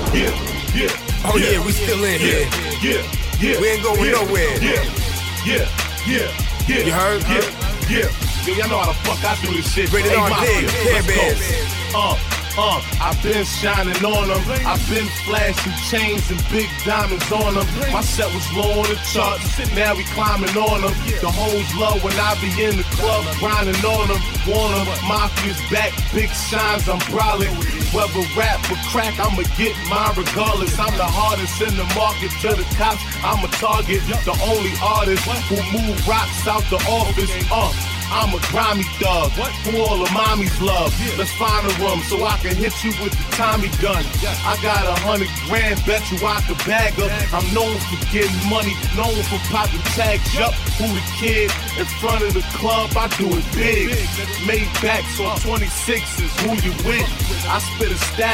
Oh yeah, we still in here. We ain't going nowhere. You heard? Yo, y'all know how the fuck I do this shit. Rated R Dig, Care Bears. I've been shining on them. I've been flashing chains and big diamonds on them. My set was low on the charts, now we climbing on them. The hoes love when I be in the club, grinding on them. Want them, Mafia's back, big shines, I'm brolic. Whether rap or crack, I'ma get mine regardless. I'm the hardest in the market, to the cops, I'm a target. The only artist who move rocks out the office. I'm a grimy thug, who all the mommies love. Let's find a room so I can hit you with the Tommy gun. I got 100 grand, bet you I could bag up. I'm known for getting money, known for popping tags up. Who the kid in front of the club, I do it big. Made backs on 26s, who you with? I spit a stab.